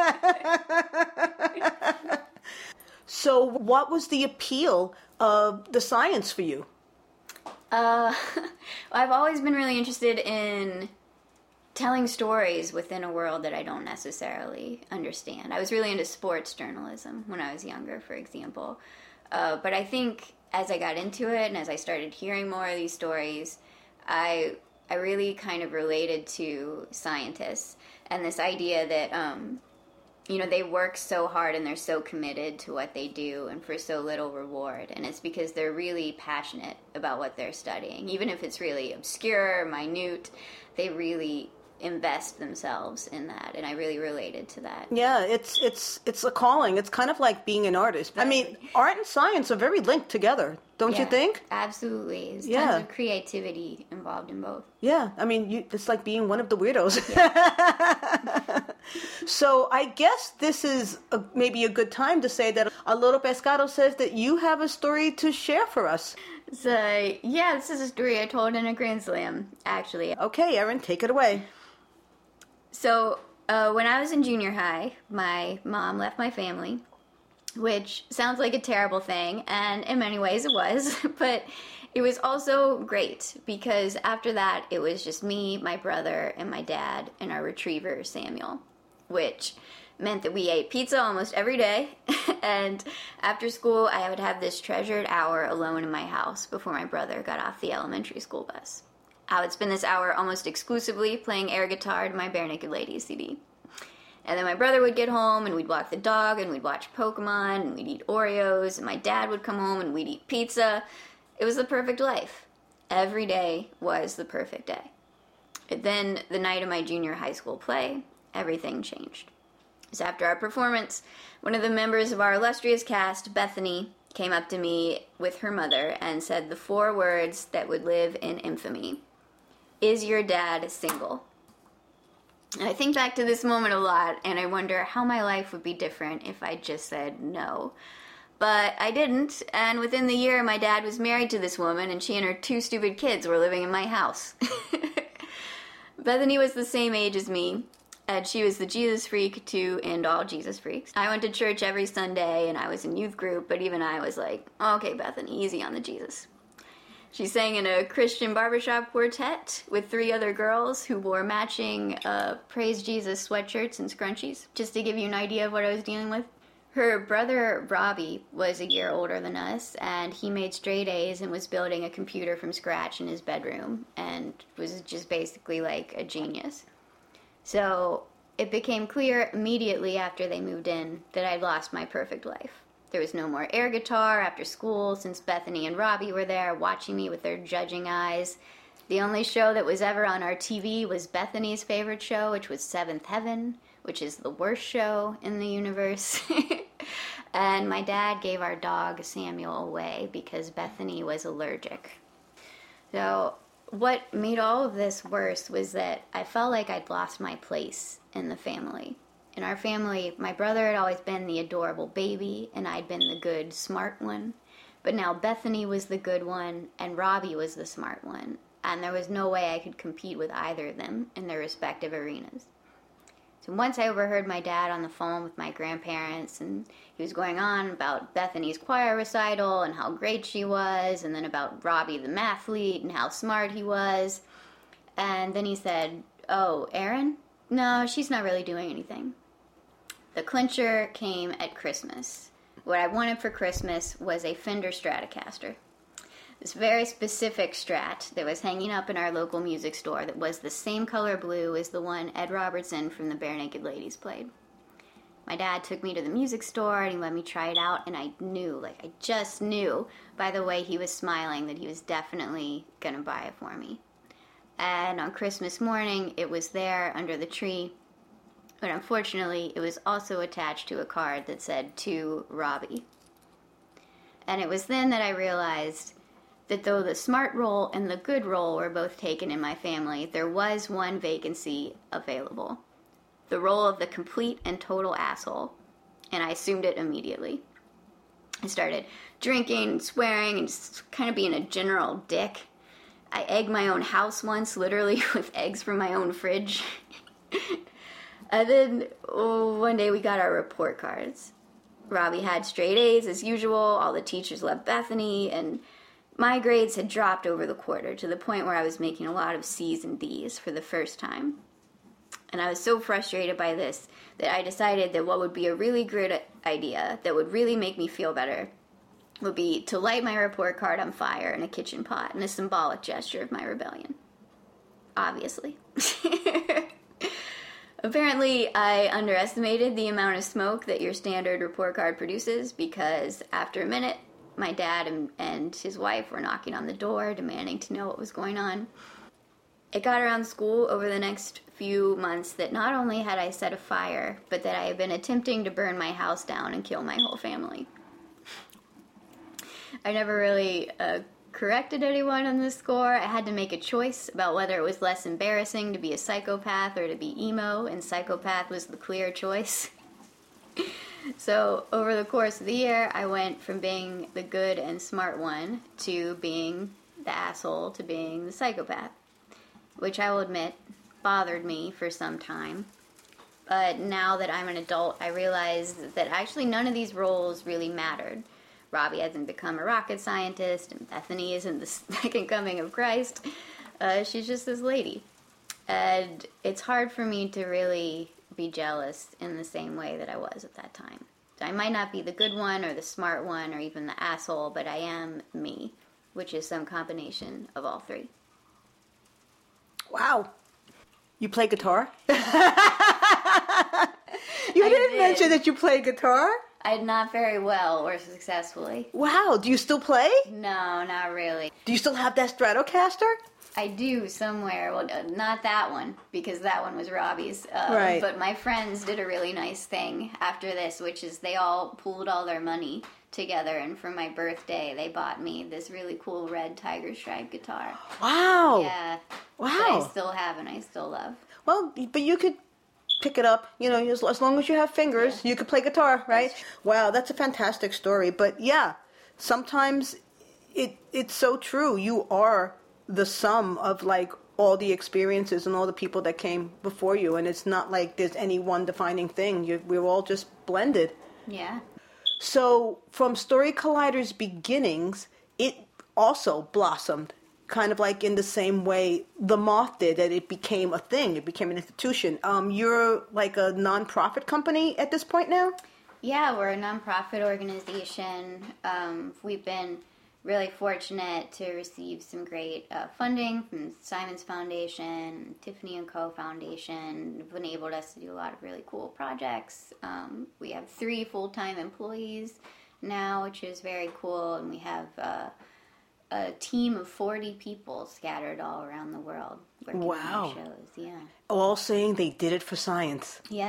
So what was the appeal of the science for you? Uh, I've always been really interested in telling stories within a world that I don't necessarily understand. I was really into sports journalism when I was younger, for example. Uh, but I think as I got into it and as I started hearing more of these stories, I I really kind of related to scientists and this idea that um, you know, they work so hard and they're so committed to what they do and for so little reward. And it's because they're really passionate about what they're studying. Even if it's really obscure, minute, they really invest themselves in that. And I really related to that. Yeah, it's it's it's a calling. It's kind of like being an artist. I mean, art and science are very linked together, don't you Yeah, think? Absolutely. There's Yeah. tons of creativity involved in both. Yeah, I mean, you, it's like being one of the weirdos. So I guess this is a, maybe a good time to say that A Little Pescado says that you have a story to share for us. So, yeah, this is a story I told in a Grand Slam, actually. Okay, Erin, take it away. So, uh, when I was in junior high, my mom left my family, which sounds like a terrible thing, and in many ways it was, but it was also great because after that it was just me, my brother, and my dad, and our retriever, Samuel, which meant that we ate pizza almost every day, and after school I would have this treasured hour alone in my house before my brother got off the elementary school bus. I would spend this hour almost exclusively playing air guitar to my Bare Naked Ladies C D. And then my brother would get home, and we'd walk the dog, and we'd watch Pokemon, and we'd eat Oreos, and my dad would come home, and we'd eat pizza. It was the perfect life. Every day was the perfect day. And then, the night of my junior high school play, everything changed. So after our performance, one of the members of our illustrious cast, Bethany, came up to me with her mother and said the four words that would live in infamy. Is your dad single? And I think back to this moment a lot, and I wonder how my life would be different if I just said no. But I didn't, and within the year, my dad was married to this woman, and she and her two stupid kids were living in my house. Bethany was the same age as me, and she was the Jesus freak to end all Jesus freaks. I went to church every Sunday, and I was in youth group, but even I was like, okay, Bethany, easy on the Jesus. She sang in a Christian barbershop quartet with three other girls who wore matching uh, Praise Jesus sweatshirts and scrunchies, just to give you an idea of what I was dealing with. Her brother, Robbie, was a year older than us, and he made straight A's and was building a computer from scratch in his bedroom, and was just basically like a genius. So it became clear immediately after they moved in that I'd lost my perfect life. There was no more air guitar after school since Bethany and Robbie were there watching me with their judging eyes. The only show that was ever on our T V was Bethany's favorite show, which was Seventh Heaven, which is the worst show in the universe. And my dad gave our dog Samuel away because Bethany was allergic. So what made all of this worse was that I felt like I'd lost my place in the family. In our family, my brother had always been the adorable baby, and I'd been the good, smart one. But now Bethany was the good one, and Robbie was the smart one. And there was no way I could compete with either of them in their respective arenas. So once I overheard my dad on the phone with my grandparents, and he was going on about Bethany's choir recital and how great she was, and then about Robbie the mathlete and how smart he was. And then he said, oh, Erin? No, she's not really doing anything. The clincher came at Christmas. What I wanted for Christmas was a Fender Stratocaster. This very specific Strat that was hanging up in our local music store that was the same color blue as the one Ed Robertson from the Bare Naked Ladies played. My dad took me to the music store and he let me try it out, and I knew, like I just knew by the way he was smiling that he was definitely gonna buy it for me. And on Christmas morning, it was there under the tree. But unfortunately, it was also attached to a card that said, to Robbie. And it was then that I realized that though the smart role and the good role were both taken in my family, there was one vacancy available. The role of the complete and total asshole. And I assumed it immediately. I started drinking, swearing, and just kind of being a general dick. I egged my own house once, literally, with eggs from my own fridge. And then oh, one day we got our report cards. Robbie had straight A's as usual, all the teachers loved Bethany, and my grades had dropped over the quarter to the point where I was making a lot of C's and D's for the first time. And I was so frustrated by this that I decided that what would be a really great idea that would really make me feel better would be to light my report card on fire in a kitchen pot in a symbolic gesture of my rebellion. Obviously. Apparently, I underestimated the amount of smoke that your standard report card produces because after a minute, my dad and, and his wife were knocking on the door, demanding to know what was going on. It got around school over the next few months that not only had I set a fire, but that I had been attempting to burn my house down and kill my whole family. I never really uh, corrected anyone on this score. I had to make a choice about whether it was less embarrassing to be a psychopath or to be emo, and psychopath was the clear choice. So over the course of the year, I went from being the good and smart one to being the asshole to being the psychopath, which I will admit bothered me for some time. But now that I'm an adult, I realize that actually none of these roles really mattered. Robbie hasn't become a rocket scientist, and Bethany isn't the second coming of Christ. Uh, she's just this lady. And it's hard for me to really be jealous in the same way that I was at that time. I might not be the good one or the smart one or even the asshole, but I am me, which is some combination of all three. Wow. You play guitar? You I didn't did. mention that you play guitar? I not very well or successfully. Wow. Do you still play? No, not really. Do you still have that Stratocaster? I do somewhere. Well, uh, not that one, because that one was Robbie's. Uh, Right. But my friends did a really nice thing after this, which is they all pooled all their money together, and for my birthday, they bought me this really cool red tiger stripe guitar. Wow. Yeah. Wow. That I still have and I still love. Well, but you could pick it up, you know, as, as long as you have fingers, Yeah. you could play guitar, right? That's Wow, that's a fantastic story. But yeah, sometimes it it's so true. You are the sum of like all the experiences and all the people that came before you, and it's not like there's any one defining thing. You, we're all just blended. Yeah. So from Story Collider's beginnings, it also blossomed, kind of like in the same way the Moth did, that it became a thing, it became an institution. Um, you're like a nonprofit company at this point now? Yeah, we're a nonprofit organization. Um, we've been really fortunate to receive some great uh, funding from Simons Foundation, Tiffany and Co. Foundation. Have enabled us to do a lot of really cool projects. Um, we have three full-time employees now, which is very cool, and we have uh, a team of forty people scattered all around the world working on Wow. our shows. Yeah, All saying they did it for science. yeah.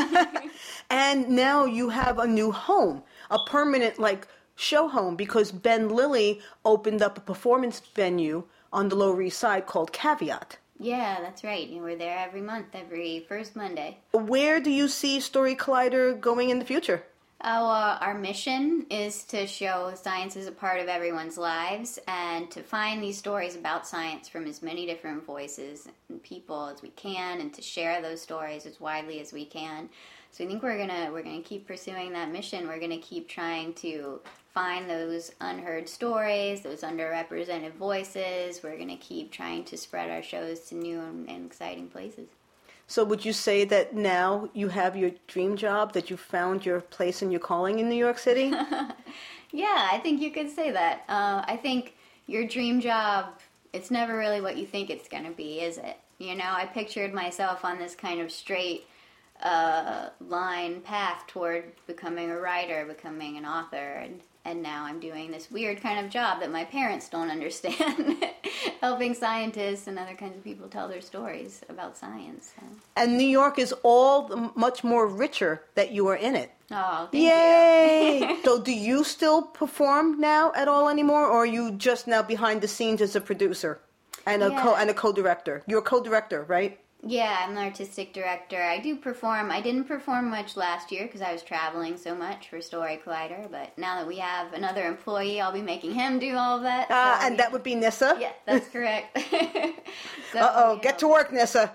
And now you have a new home, a permanent like show home, because Ben Lilly opened up a performance venue on the Lower East Side called Caveat. Yeah, that's right. And we're there every month, every first Monday. Where do you see Story Collider going in the future? Oh, uh, our mission is to show science is a part of everyone's lives and to find these stories about science from as many different voices and people as we can, and to share those stories as widely as we can. So I think we're gonna we're gonna keep pursuing that mission. We're gonna keep trying to find those unheard stories, those underrepresented voices. We're gonna keep trying to spread our shows to new and, and exciting places. So would you say that now you have your dream job, that you found your place and your calling in New York City? Yeah, I think you could say that. Uh, I think your dream job, it's never really what you think it's going to be, is it? You know, I pictured myself on this kind of straight uh, line path toward becoming a writer, becoming an author, and, and now I'm doing this weird kind of job that my parents don't understand, helping scientists and other kinds of people tell their stories about science. So. And New York is all the much more richer that you are in it. Oh, thank Yay! you. So do you still perform now at all anymore, or are you just now behind the scenes as a producer and a co Yeah. and a co-director? You're a co-director, right? Yeah, I'm the artistic director. I do perform. I didn't perform much last year because I was traveling so much for Story Collider, but now that we have another employee, I'll be making him do all of that. Uh, so, and that would be Nissa? Yeah, that's correct. So, Uh-oh, you get know, to work, Nissa.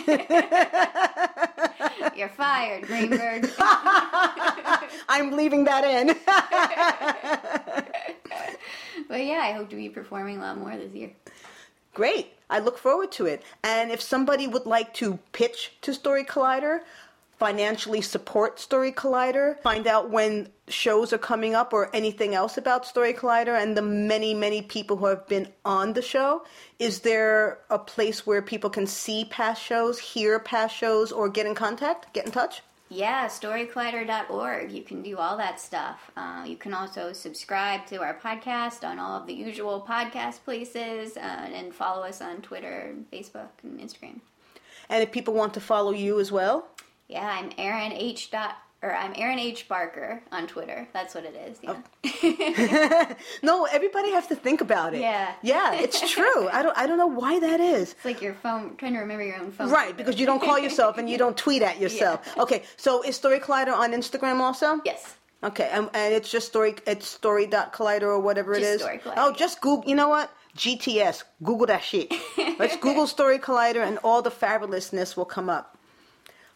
You're fired, Greenberg. I'm leaving that in. But yeah, I hope to be performing a lot more this year. Great. I look forward to it. And if somebody would like to pitch to Story Collider, financially support Story Collider, find out when shows are coming up or anything else about Story Collider and the many, many people who have been on the show, is there a place where people can see past shows, hear past shows, or get in contact, get in touch? Yeah, story collider dot org. You can do all that stuff. Uh, you can also subscribe to our podcast on all of the usual podcast places, uh, and follow us on Twitter, Facebook, and Instagram. And if people want to follow you as well? Yeah, I'm Erin H. Dot, or I'm Erin H. Barker on Twitter. That's what it is. Yeah. No, everybody has to think about it. Yeah. Yeah, it's true. I don't I don't know why that is. It's like your phone, trying to remember your own phone. Right, number. because you don't call yourself and you don't tweet at yourself. Yeah. Okay, so is Story Collider on Instagram also? Yes. Okay, and, and it's just story, it's story.collider or whatever it Just is. Story Collider, Oh, yeah. just Google, you know what? G T S, Google that shit. Let's Google Story Collider and all the fabulousness will come up.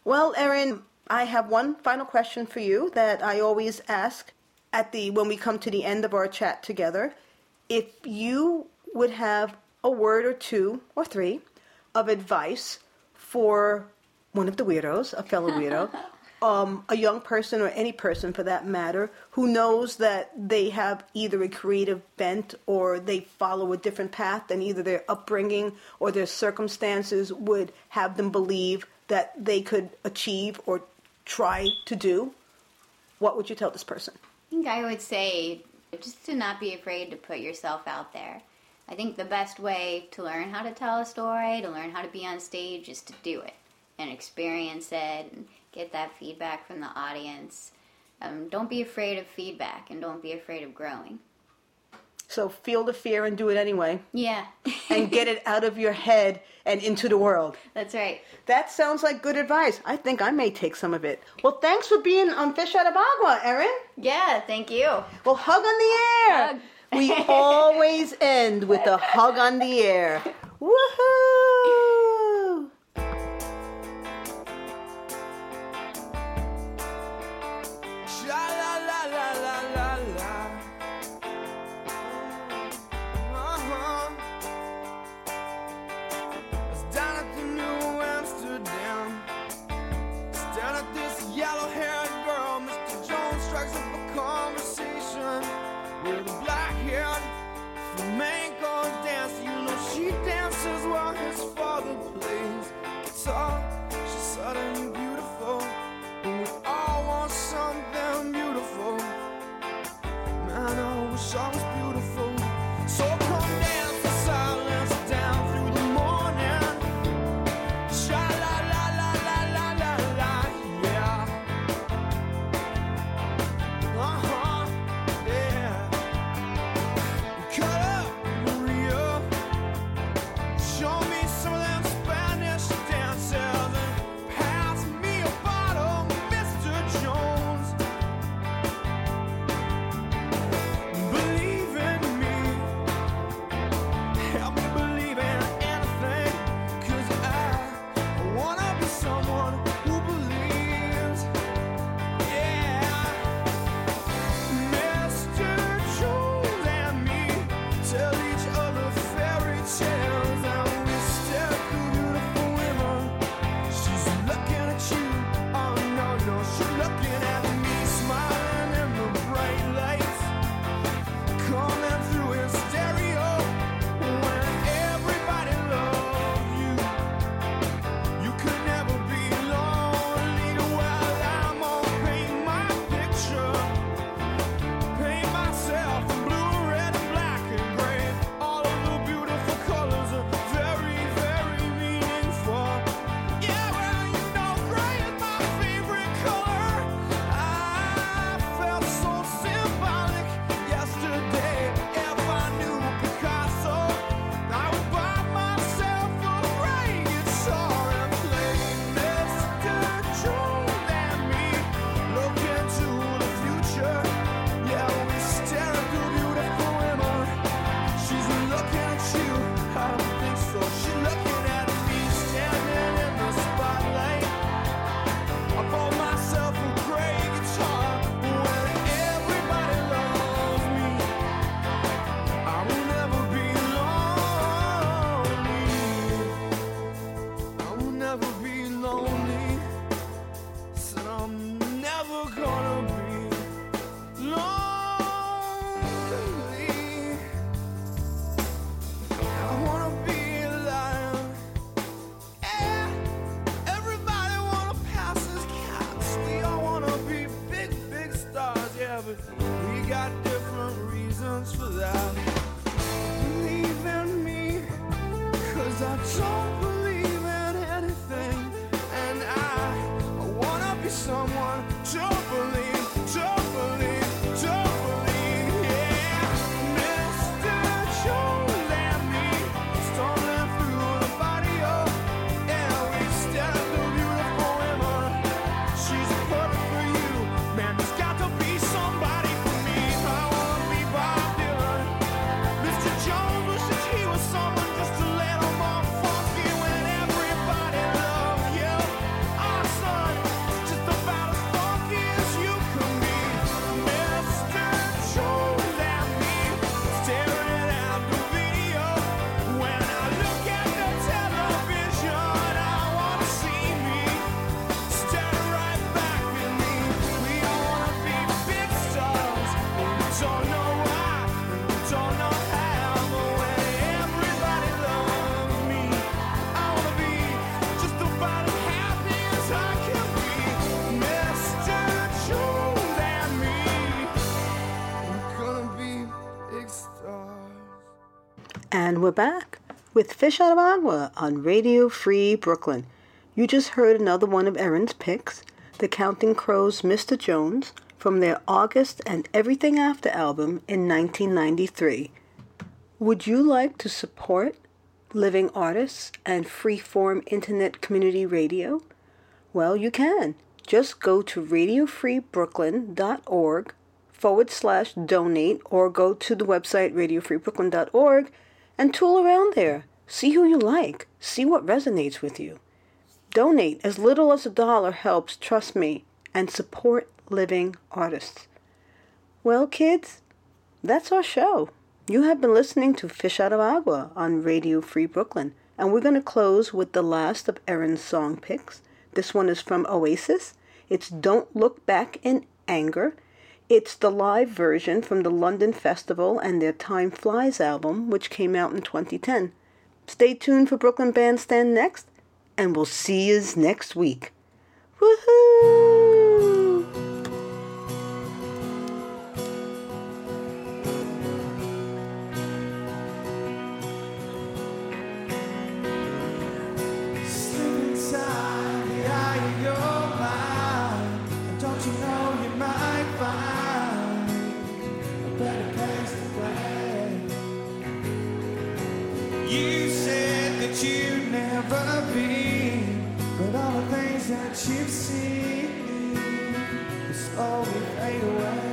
Well, Erin, I have one final question for you that I always ask at the when we come to the end of our chat together. If you would have a word or two or three of advice for one of the weirdos, a fellow weirdo, um, a young person or any person for that matter, who knows that they have either a creative bent or they follow a different path than either their upbringing or their circumstances would have them believe that they could achieve or try to do, what would you tell this person? I think I would say just to not be afraid to put yourself out there. I think the best way to learn how to tell a story, to learn how to be on stage, is to do it and experience it and get that feedback from the audience. Um, don't be afraid of feedback and don't be afraid of growing. So feel the fear and do it anyway. Yeah. And get it out of your head and into the world. That's right. That sounds like good advice. I think I may take some of it. Well, thanks for being on Fish Out of Agua, Erin. Yeah, thank you. Well, hug on the air. Hug. We always end with a hug on the air. Woohoo! Sha-la-la-la-la-la-la. Uh-huh. I was down at the New Amsterdam, staring at this yellow-haired girl. Mister Jones strikes up a conversation with a black-haired flamenco dancer. You know she dances while his father plays guitar. She's suddenly beautiful, and we all want something beautiful. Man, I wish I was beautiful. So come dance the silence down through the morning. Sha-la-la-la-la-la-la-la, yeah. Uh-huh, yeah. Cut up, Maria. Show me some of And we're back with Fish Out of Agua on Radio Free Brooklyn. You just heard another one of Erin's picks, the Counting Crows' Mister Jones, from their August and Everything After album in nineteen ninety-three. Would you like to support living artists and free-form internet community radio? Well, you can. Just go to radiofreebrooklyn.org forward slash donate or go to the website radiofreebrooklyn dot org and tool around there. See who you like. See what resonates with you. Donate. As little as a dollar helps, trust me, and support living artists. Well, kids, that's our show. You have been listening to Fish Out of Agua on Radio Free Brooklyn, and we're going to close with the last of Erin's song picks. This one is from Oasis. It's Don't Look Back in Anger. It's the live version from the London Festival and their Time Flies album, which came out in twenty ten. Stay tuned for Brooklyn Bandstand next, and we'll see yous next week. Woohoo! Slip inside the eye of your mind, and don't you know you might find a better place to play. You said that you'd never been, but all the things that you've seen will slowly fade away.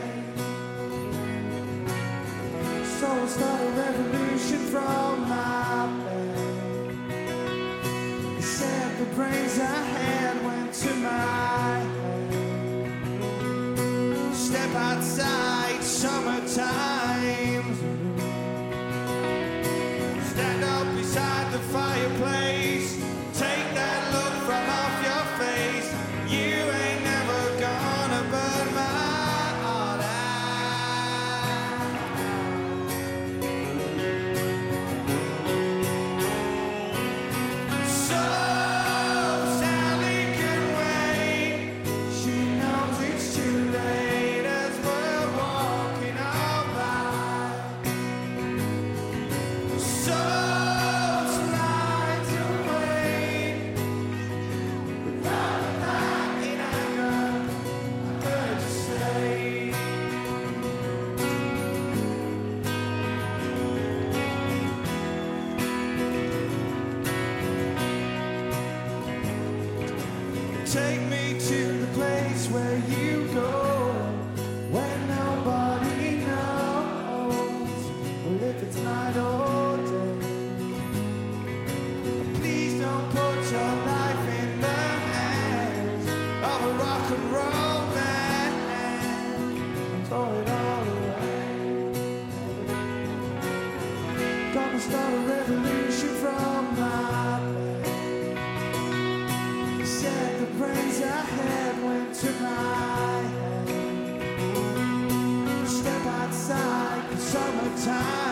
So I'll start a revolution from my bed. You said the brains I had went to my head. Step outside, summertime. Stand up beside the fireplace. Take that look from off your face. You ain't never gonna burn my heart out. So Sally can wait. She knows it's too late as we're walking all by. So slides away without a thought in anger. I heard you say. Take me to the place where you go when nobody knows. Well, if it's night or day, please don't put your life in the hands of a rock and roll band and throw it all away. Gonna start a revolution from my bed. You said the brains I had went to my head. Step outside, the summertime.